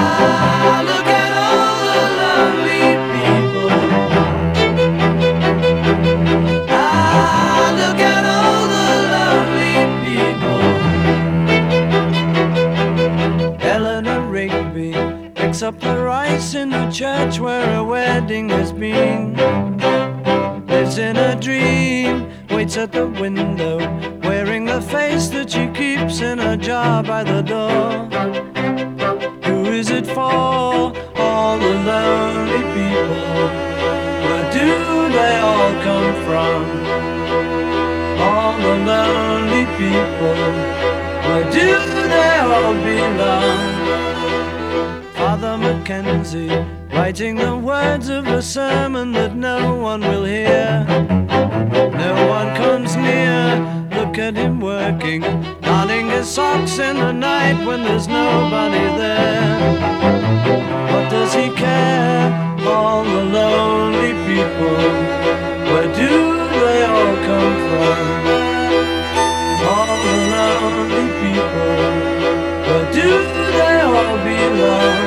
Look at all the lonely people. Look at all the lonely people. Eleanor Rigby picks up the rice in the church where a wedding has been. Lives in a dream, waits at the window, wearing the face that she keeps in a jar by the door. Who is it for? All the lonely people. Where do they all come from? All the lonely people. Where do they all belong? Father Mackenzie, writing the words of a sermon that no one will hear. No one comes near. Look at him working, darning his socks in the night when there's nobody there. What does he care? All the lonely people. Where do they all come from? All the lonely people. Where do they all belong?